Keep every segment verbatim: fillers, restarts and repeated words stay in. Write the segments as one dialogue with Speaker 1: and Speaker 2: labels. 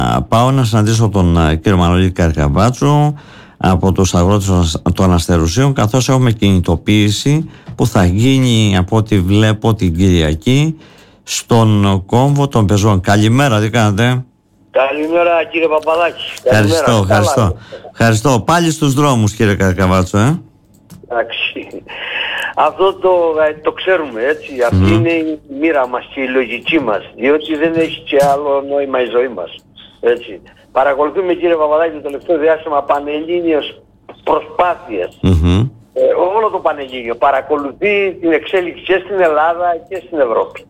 Speaker 1: Πάω να συναντήσω τον κύριο Μανώλη Καρκαβάτσο από τους αγρότες των Αστερουσίων, καθώς έχουμε κινητοποίηση που θα γίνει από ό,τι βλέπω την Κυριακή στον κόμβο των πεζών. Καλημέρα, τι κάνετε?
Speaker 2: Καλημέρα κύριε Παπαδάκη.
Speaker 1: Ευχαριστώ,
Speaker 2: Καλημέρα.
Speaker 1: ευχαριστώ. Ευχαριστώ. Πάλι στους δρόμους κύριε Καρκαβάτσο, ε?
Speaker 2: Εντάξει. Αυτό το, το ξέρουμε, έτσι.
Speaker 1: Mm.
Speaker 2: Αυτή είναι η μοίρα μας και η λογική μας, διότι δεν έχει και άλλο νόημα η ζωή μας, έτσι. Παρακολουθούμε κύριε Παπαδάκη το τελευταίο διάστημα πανελλήνιες προσπάθειες.
Speaker 1: Mm-hmm.
Speaker 2: Ε, όλο το Πανελλήνιο παρακολουθεί την εξέλιξη και στην Ελλάδα και στην Ευρώπη.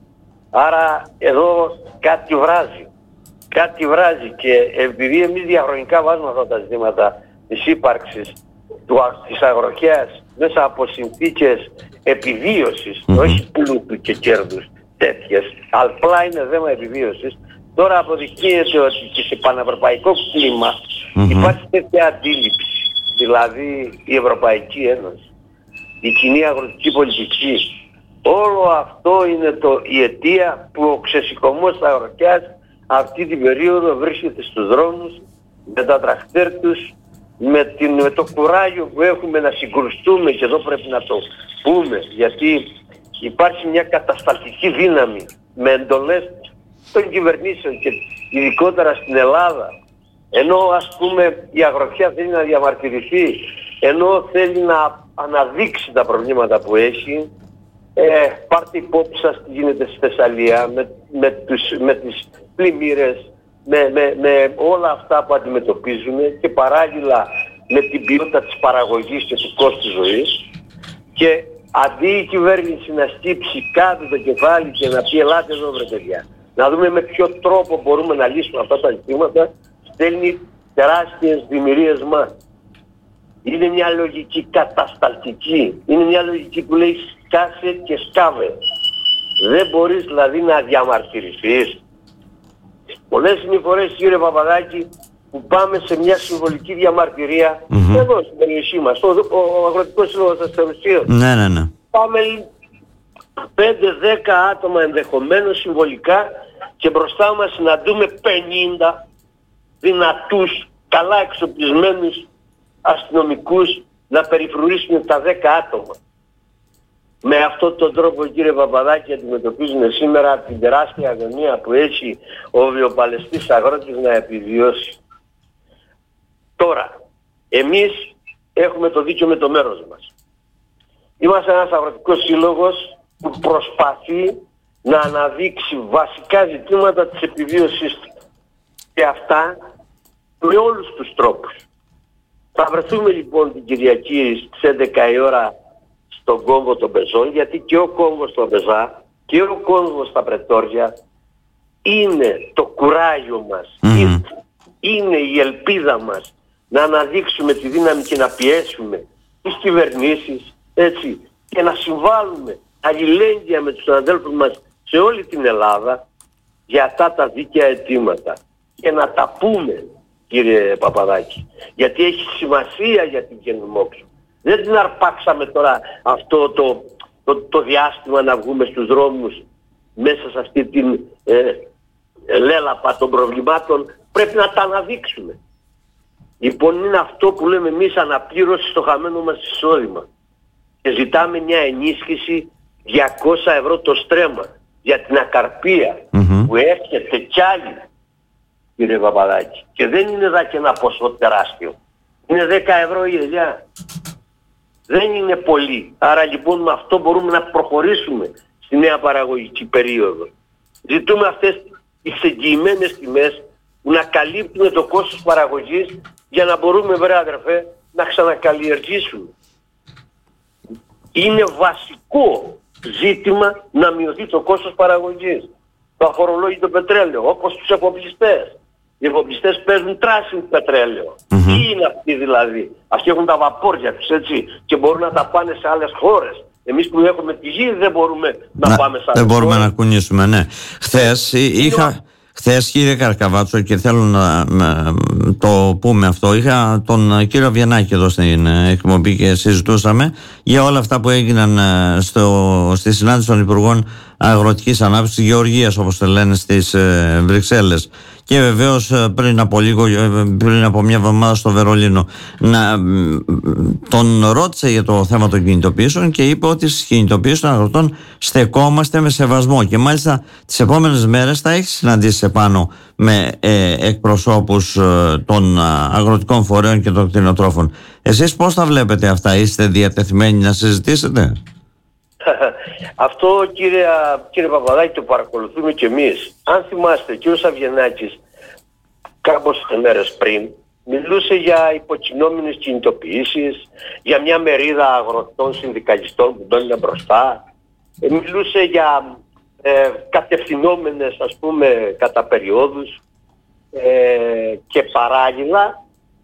Speaker 2: Άρα εδώ κάτι βράζει. Κάτι βράζει και επειδή εμείς διαχρονικά βάζουμε αυτά τα ζητήματα της ύπαρξης του, της αγροχέας μέσα από συνθήκες επιβίωσης, mm-hmm. όχι πλούτου και κέρδους τέτοιες, απλά είναι θέμα επιβίωσης. Τώρα αποδεικνύεται ότι και σε πανευρωπαϊκό κλίμα mm-hmm. υπάρχει τέτοια αντίληψη. Δηλαδή η Ευρωπαϊκή Ένωση, η κοινή αγροτική πολιτική, όλο αυτό είναι το, η αιτία που ο ξεσηκωμός της αγροχέας αυτή την περίοδο βρίσκεται στους δρόμους με τα τρακτέρ τους, με, την, με το κουράγιο που έχουμε να συγκρουστούμε, και εδώ πρέπει να το πούμε, γιατί υπάρχει μια κατασταλτική δύναμη με εντολές των κυβερνήσεων και ειδικότερα στην Ελλάδα, ενώ ας πούμε η αγροχέα θέλει να διαμαρτυρηθεί, ενώ θέλει να αναδείξει τα προβλήματα που έχει. Ε, πάρτε υπόψη σας τι γίνεται στη Θεσσαλία με, με, τους, με τις πλημμύρες, με, με, με όλα αυτά που αντιμετωπίζουν και παράλληλα με την ποιότητα της παραγωγής και του κόστου ζωής. Και αντί η κυβέρνηση να στύψει κάτω το κεφάλι και να πει ελάτε εδώ βρε παιδιά, να δούμε με ποιο τρόπο μπορούμε να λύσουμε αυτά τα ζητήματα, στέλνει τεράστιες δημιουργίες μας. Είναι μια λογική κατασταλτική. Είναι μια λογική που λέει σκάσε και σκάβε. Δεν μπορείς δηλαδή να διαμαρτυρηθείς. Πολλές είναι οι φορές κύριε Παπαδάκη που πάμε σε μια συμβολική διαμαρτυρία mm-hmm. εδώ στην περιοχή μας, ο, ο, ο Αγροτικός Σύλλογος Αστερουσίων.
Speaker 1: Ναι, ναι, ναι.
Speaker 2: Πάμε πέντε δέκα άτομα ενδεχομένως συμβολικά και μπροστά μας συναντούμε πενήντα δυνατούς, καλά εξοπλισμένους αστυνομικούς να περιφρουρήσουν τα δέκα άτομα. Με αυτόν τον τρόπο κύριε Παπαδάκη αντιμετωπίζουν σήμερα την τεράστια αγωνία που έχει ο βιοπαλαιστής αγρότης να επιβιώσει. Τώρα, εμείς έχουμε το δίκιο με το μέρος μας. Είμαστε ένας αγροτικός σύλλογος που προσπαθεί να αναδείξει βασικά ζητήματα της επιβίωσης του. Και αυτά με όλους τους τρόπους. Θα βρεθούμε λοιπόν την Κυριακή στις έντεκα η ώρα στον κόμβο των πεζών, γιατί και ο κόμβος των πεζά και ο κόμβος στα Πρετόρια είναι το κουράγιο μας, mm. είναι, είναι η ελπίδα μας να αναδείξουμε τη δύναμη και να πιέσουμε τις κυβερνήσεις, έτσι, και να συμβάλλουμε αλληλέγγυα με τους αδέλφους μας σε όλη την Ελλάδα για αυτά τα δίκαια αιτήματα και να τα πούμε κύριε Παπαδάκη, γιατί έχει σημασία για την Καινομόξο. Δεν την αρπάξαμε τώρα αυτό το, το, το διάστημα να βγούμε στους δρόμους μέσα σε αυτή την ε, λέλαπα των προβλημάτων. Πρέπει να τα αναδείξουμε. Λοιπόν, είναι αυτό που λέμε εμείς αναπλήρωση στο χαμένο μας εισόδημα. Και ζητάμε μια ενίσχυση διακόσια ευρώ το στρέμμα για την ακαρπία mm-hmm. που έρχεται κι άλλη, κύριε Παπαδάκη. Και δεν είναι εδώ και ένα ποσό τεράστιο. Είναι δέκα ευρώ η ελιά. Δεν είναι πολύ. Άρα λοιπόν με αυτό μπορούμε να προχωρήσουμε στη νέα παραγωγική περίοδο. Ζητούμε αυτές τις εγγυημένες τιμές που να καλύπτουν το κόστος παραγωγής για να μπορούμε, βρε αδερφέ, να ξανακαλλιεργήσουμε. Είναι βασικό ζήτημα να μειωθεί το κόστος παραγωγής. Το αφορολόγητο πετρέλαιο, όπως τους εφοπλιστές. Οι εφοπλιστές παίζουν τράσινο πετρέλαιο. Mm-hmm. Τι είναι αυτοί δηλαδή? Αυτοί έχουν τα βαπόρια τους, έτσι, και μπορούν να τα πάνε σε άλλες χώρες. Εμείς που έχουμε τη γη δεν μπορούμε να, να πάμε σε άλλες
Speaker 1: δεν μπορούμε
Speaker 2: χώρες.
Speaker 1: να κουνήσουμε, ναι. Χθες είχα... Χθες κύριε Καρκαβάτσο, και θέλω να, να το πούμε αυτό, είχα τον κύριο Βιενάκη εδώ στην εκπομπή και συζητούσαμε για όλα αυτά που έγιναν στο, στη συνάντηση των Υπουργών Αγροτικής Ανάπτυξης, Γεωργίας όπως το λένε, στις ε, Βρυξέλλες. και βεβαίως πριν από λίγο, πριν από μια εβδομάδα στο Βερολίνο, να, τον ρώτησε για το θέμα των κινητοποιήσεων και είπε ότι στις κινητοποιήσεις των αγροτών στεκόμαστε με σεβασμό, και μάλιστα τις επόμενες μέρες θα έχει συναντήσει επάνω με ε, εκπροσώπους ε, των αγροτικών φορέων και των κτηνοτρόφων. Εσείς πώς τα βλέπετε αυτά, είστε διατεθειμένοι να συζητήσετε?
Speaker 2: Αυτό, κύριε, κύριε Παπαδάκη, το παρακολουθούμε και εμείς. Αν θυμάστε, ο κύριος Αβγενάκης κάμποσες μέρες πριν μιλούσε για υποκινούμενες κινητοποιήσεις, για μια μερίδα αγροτών συνδικαλιστών που τον είναι μπροστά. Ε, μιλούσε για ε, κατευθυνόμενες, ας πούμε, κατά περιόδους, ε, και παράλληλα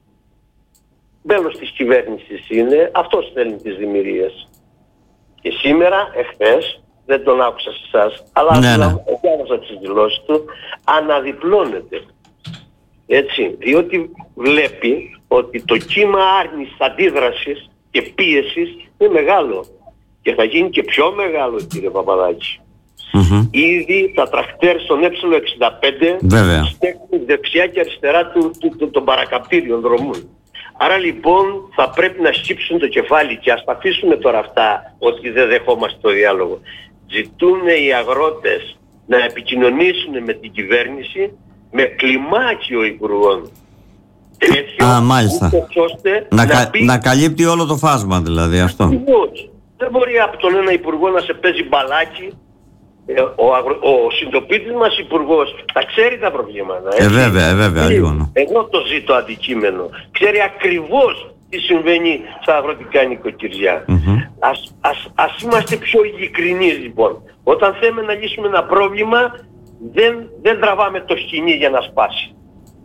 Speaker 2: μέλος της κυβέρνησης είναι, αυτός θέλει τις δημιουργίες. Και σήμερα, εχθές, δεν τον άκουσα σε εσάς, αλλά
Speaker 1: ναι, ναι.
Speaker 2: διάβασα τις δηλώσεις του, αναδιπλώνεται. Έτσι, διότι βλέπει ότι το κύμα άρνησης, αντίδρασης και πίεσης είναι μεγάλο. Και θα γίνει και πιο μεγάλο, κύριε Παπαδάκη. Mm-hmm. Ήδη τα τρακτέρ στον Ε εξήντα πέντε στέκουν δεξιά και αριστερά του, του, του, των παρακαπτήριων δρομών. Άρα λοιπόν θα πρέπει να σκύψουν το κεφάλι, και ας τα αφήσουμε τώρα αυτά ότι δεν δεχόμαστε το διάλογο. Ζητούν οι αγρότες να επικοινωνήσουν με την κυβέρνηση με κλιμάκιο υπουργών. Τέτοιο,
Speaker 1: Α, μάλιστα.
Speaker 2: Ώστε
Speaker 1: να,
Speaker 2: να,
Speaker 1: κα,
Speaker 2: πει...
Speaker 1: να καλύπτει όλο το φάσμα δηλαδή αυτό.
Speaker 2: Ακριβώς. Δεν μπορεί από τον ένα υπουργό να σε παίζει μπαλάκι. Ο, αγρο... ο συντοπίτης μας υπουργός θα ξέρει τα προβλήματα.
Speaker 1: Ε, βέβαια, ε, βέβαια, λίγο.
Speaker 2: Εγώ το ζήτω αντικείμενο. Ξέρει ακριβώς τι συμβαίνει στα αγροτικά νοικοκυριά. Mm-hmm. Ας, ας, ας είμαστε πιο ειλικρινείς λοιπόν. Όταν θέλουμε να λύσουμε ένα πρόβλημα, δεν, δεν τραβάμε το σκηνή για να σπάσει.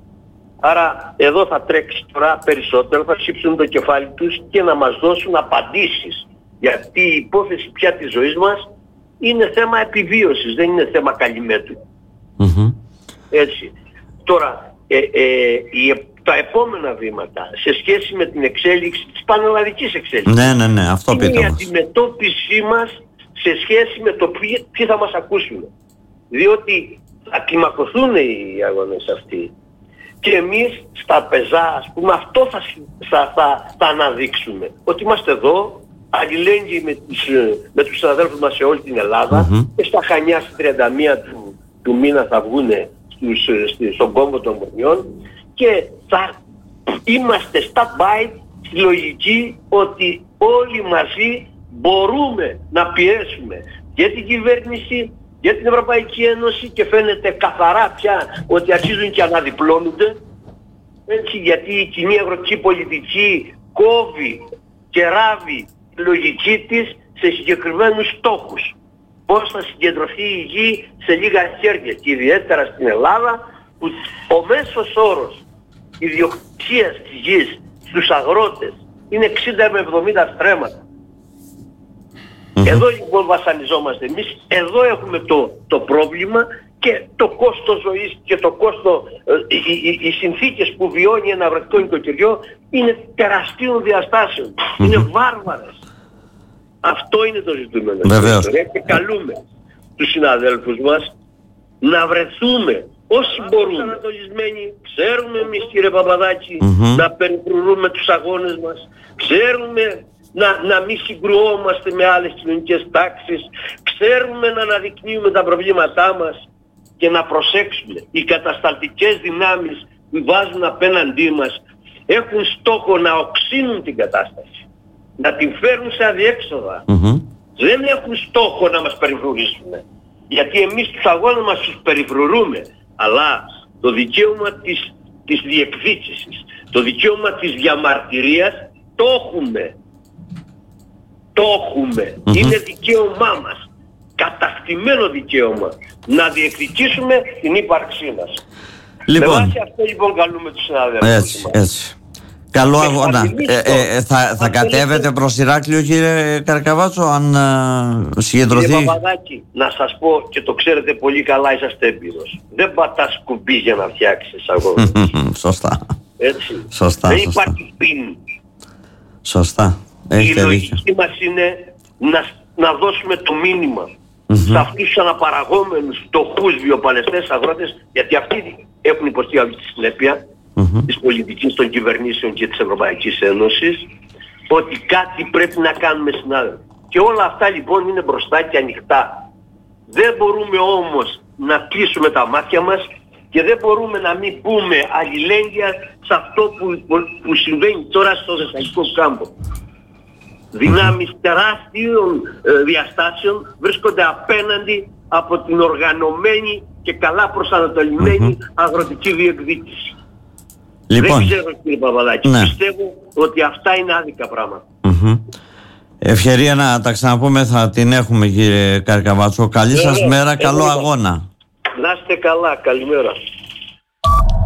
Speaker 2: Άρα εδώ θα τρέξει τώρα περισσότερο, θα σύψουν το κεφάλι τους και να μας δώσουν απαντήσεις. Γιατί η υπόθεση πια της ζωής μας είναι θέμα επιβίωσης, δεν είναι θέμα καλυμέτου. Mm-hmm. Έτσι. Τώρα, ε, ε, η, τα επόμενα βήματα σε σχέση με την εξέλιξη της πανελλαδικής εξέλιξης.
Speaker 1: Ναι, ναι, ναι, αυτό
Speaker 2: είναι
Speaker 1: πείτε
Speaker 2: η
Speaker 1: μας.
Speaker 2: αντιμετώπιση μας σε σχέση με το ποιοι, ποιοι θα μας ακούσουν. Διότι θα κλιμακωθούν οι αγώνες αυτοί. Και εμείς στα πεζά, ας πούμε, αυτό θα, θα, θα, θα αναδείξουμε. Ότι είμαστε εδώ, αλληλέγγυοι με, με τους συναδέλφους μας σε όλη την Ελλάδα, mm-hmm. και στα Χανιά στις τριάντα μία του, του μήνα θα βγούνε στους, στον κόμβο των Μορφιών, και θα είμαστε stand-by στη λογική ότι όλοι μαζί μπορούμε να πιέσουμε και την κυβέρνηση για την Ευρωπαϊκή Ένωση, και φαίνεται καθαρά πια ότι αρχίζουν και αναδιπλώνονται, έτσι, γιατί η κοινή αγροτική πολιτική κόβει και ράβει τη λογική της σε συγκεκριμένους στόχους. Πώς θα συγκεντρωθεί η γη σε λίγα χέρια, και ιδιαίτερα στην Ελλάδα, που ο μέσος όρος ιδιοκτησίας της γης στους αγρότες είναι εξήντα με εβδομήντα στρέμματα. Mm-hmm. Εδώ λοιπόν βασανιζόμαστε εμείς, εδώ έχουμε το, το πρόβλημα, και το κόστος ζωής και το κόστος, ε, οι, οι, οι συνθήκες που βιώνει ένα αγροτικό νοικοκυριό είναι τεραστίων διαστάσεων, mm-hmm. είναι βάρβαρες. Αυτό είναι το ζητούμενο.
Speaker 1: Βεβαίως.
Speaker 2: Και καλούμε τους συναδέλφους μας να βρεθούμε όσοι μπορούμε ανατολισμένοι. Ξέρουμε εμείς, κύριε Παπαδάκη, mm-hmm. να περιφρουρούμε τους αγώνες μας, ξέρουμε να, να μην συγκρουόμαστε με άλλες κοινωνικές τάξεις, ξέρουμε να αναδεικνύουμε τα προβλήματά μας και να προσέξουμε. Οι κατασταλτικές δυνάμεις που βάζουν απέναντί μας έχουν στόχο να οξύνουν την κατάσταση, να την φέρουν σε αδιέξοδα. Mm-hmm. Δεν έχουν στόχο να μας περιφρουρήσουν, γιατί εμείς τους αγώνες μας τους περιφρουρούμε, αλλά το δικαίωμα της, της διεκδίκησης, το δικαίωμα της διαμαρτυρίας το έχουμε. Το έχουμε. Mm-hmm. Είναι δικαίωμά μας. Κατακτημένο δικαίωμα να διεκδικήσουμε την ύπαρξή μας. Λοιπόν, με βάση αυτό λοιπόν καλούμε τους συναδέλφους.
Speaker 1: Έτσι, έτσι. Καλό αγώνα. Ε, ε, θα θα κατέβετε προς Ηράκλειο, κύριε Καρκαβάτσο, αν uh, συγκεντρωθεί?
Speaker 2: Κύριε Παπαδάκη, να σας πω, και το ξέρετε πολύ καλά, είσαστε έμπειρος. Δεν πατάς κουμπί για να φτιάξεις αγώνα.
Speaker 1: Σωστά.
Speaker 2: Έτσι.
Speaker 1: Σωστά.
Speaker 2: Δεν
Speaker 1: σωστά.
Speaker 2: υπάρχει πιν.
Speaker 1: Σωστά. Έχετε
Speaker 2: η λογική μας είναι να, να δώσουμε το μήνυμα mm-hmm. σε αυτούς τους αναπαραγόμενους φτωχούς βιοπαλαιστές αγρότες, γιατί αυτοί έχουν υποστεί αυτή τη συνέπεια mm-hmm. της πολιτικής των κυβερνήσεων και της Ευρωπαϊκής Ένωσης, ότι κάτι πρέπει να κάνουμε, συνάδελφοι. Και όλα αυτά λοιπόν είναι μπροστά και ανοιχτά. Δεν μπορούμε όμως να κλείσουμε τα μάτια μας και δεν μπορούμε να μην πούμε αλληλέγγυα σε αυτό που, που συμβαίνει τώρα στο Θεσσαλικό κάμπο. Δυνάμεις τεράστιων ε, διαστάσεων βρίσκονται απέναντι από την οργανωμένη και καλά προσανατολισμένη mm-hmm. αγροτική διεκδίκηση. Λοιπόν, δεν ξέρω κύριε Παπαδάκη, ναι. πιστεύω ότι αυτά είναι άδικα πράγματα. Mm-hmm.
Speaker 1: Ευκαιρία να τα ξαναπούμε θα την έχουμε κύριε Καρκαβάτσο. Καλή σας μέρα, καλό αγώνα.
Speaker 2: Να είστε καλά, καλημέρα.